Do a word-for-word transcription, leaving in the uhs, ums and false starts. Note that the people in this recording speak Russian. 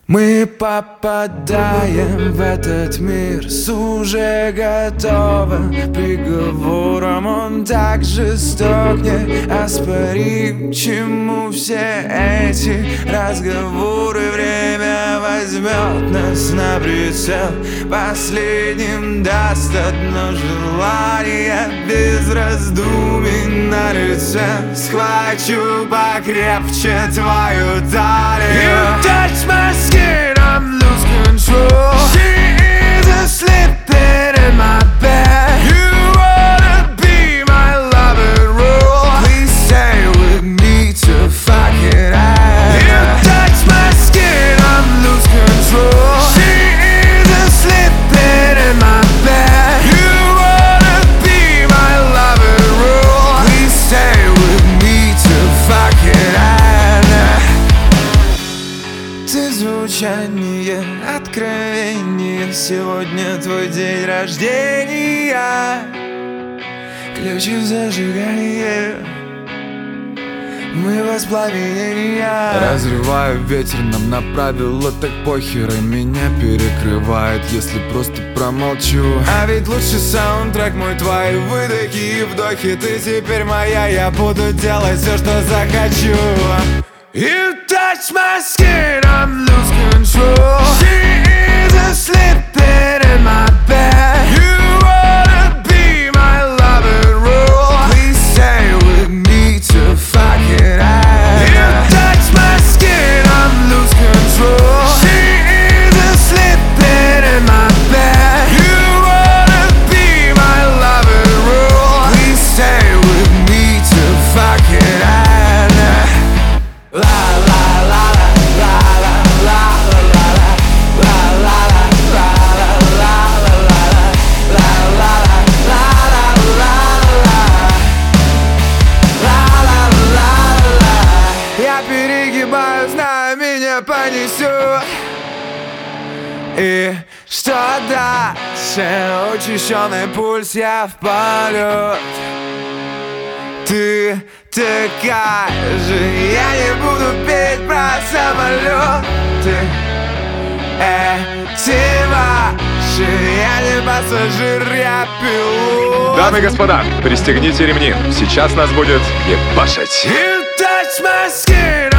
Мы попадаем в этот мир с уже готовым приговором. Он так жесток, неоспорим. Чему все эти разговоры? Время возьмет нас на прицел. Последним даст одно желание, без раздумий на лице. Схвачу покрепче твою талию. You touch my skin, I'm lose control. She is asleep in my bed. You wanna be my love and rule. Please stay with me to fuck it out. You touch my skin, I'm lose control. She is asleep in my bed. You wanna be my love and rule. Please stay with me to fuck it out. Ты звучание, откровение. Сегодня твой день рождения. Ключи в зажигание. Мы воспламенения. Разрываю ветер, нам на правила так похер. И меня перекрывает, если просто промолчу. А ведь лучший саундтрек мой, твои выдохи и вдохи. Ты теперь моя, я буду делать все, что захочу. You touch my skin, I'm lose control. She is asleep in my bed. You wanna be my love and rule. Please stay with me to fuck it out. You touch my skin, I'm lose control. She is asleep in my bed. You wanna be my love and rule. Please stay with me to fuck it out. La la la la la la la la la la la. Я перегибаю, знаю, меня понесет. И что дальше? Учащенный пульс, я в полет. Ты такая же, я не буду петь про самолеты. Эти ваши, я не пассажир, я пилот. Дамы и господа, пристегните ремни, сейчас нас будет ебашить. You touch my skin.